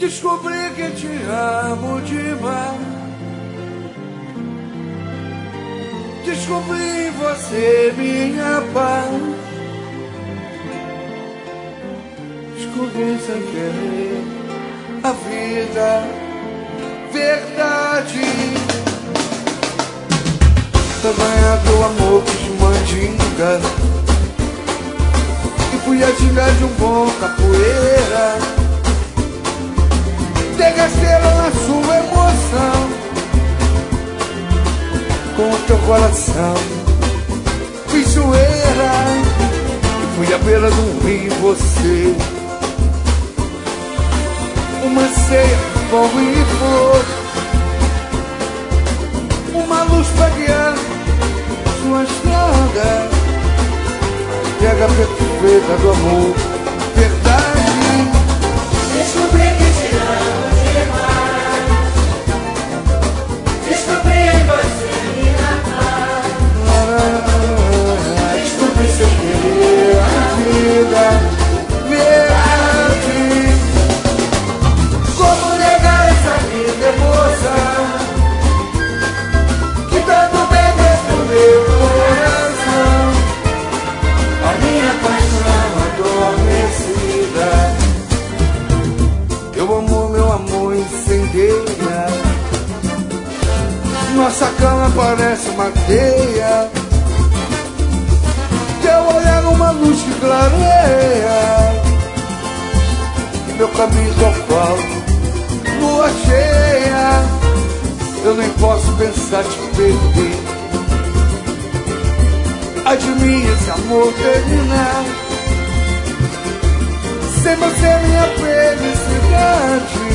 Descobri que te amo demais. Descobri em você minha paz. Descobri sem querer a vida, verdade. Pra ganhar teu amor fiz mandinga e fui a ginga de um bom capoeira. Degasteira na sua emoção, com o teu coração fiz zoeira e fui à beira do rio você. Uma ceia, fogo e flor, uma luz pra guiar sua estrada, a entrega perfeita do amor, verdade. Descobri que te amo demais. Descobri em você minha paz. Descobri sem querer a vida, verdade. Como negar essa linda emoção que tanto bem dentro do meu coração, a minha paixão adormecida. Eu amo meu amor incendeia, nossa cama parece uma teia, teu olhar uma luz que clareia, meu caminho ao qual lua cheia. Eu nem posso pensar te perder, ai de mim esse amor terminar. Sem você minha felicidade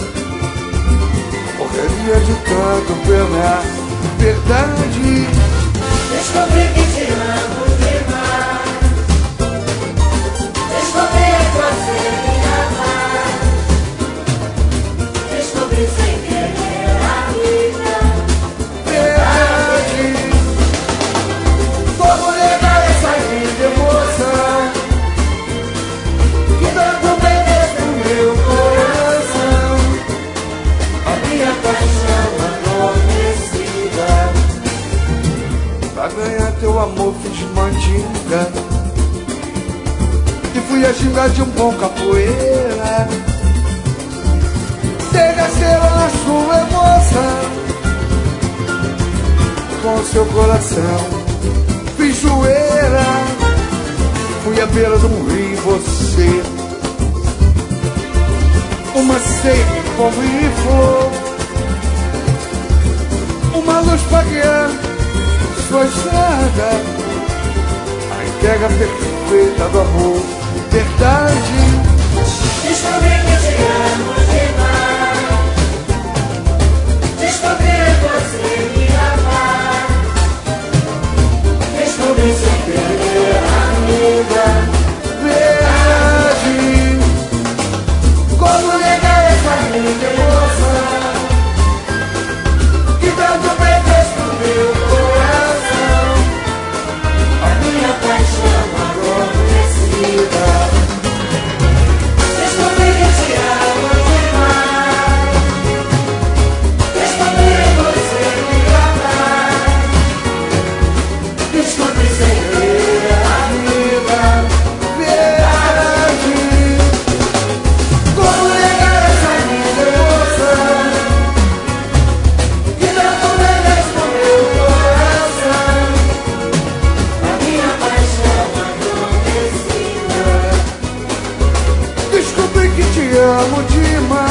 morreria de tanto pena, verdade. Descobri que te amo demais. Descobri em você minha paz. Descobri sem querer a vida, Verdade. Como negar essa linda emoção que tanto bem dentro do meu coração, a minha paixão adormecida. Pra ganhar teu amor fiz mandinga e fui a ginga de um bom capoeira. Degasteira na sua emoção, com seu coração fiz zoeira, fui à beira de um rio você. Uma ceia de fogo e flor, uma luz pra guiar sua estrada, a entrega perfeita do amor, verdade. descobri que te amo demais. Descobri em você minha paz. Descobri sem querer a vida, Verdade. Como negar essa linda emoção que tanto bem fez pro meu coração, a minha paixão adormecida. Descobri que te amo demais. Descobri em você minha paz. Descobri sem querer a vida, verdade. Como negar essa linda emoção que tanto bem fez pro meu coração, a minha paixão adormecida. descobri que te amo demais.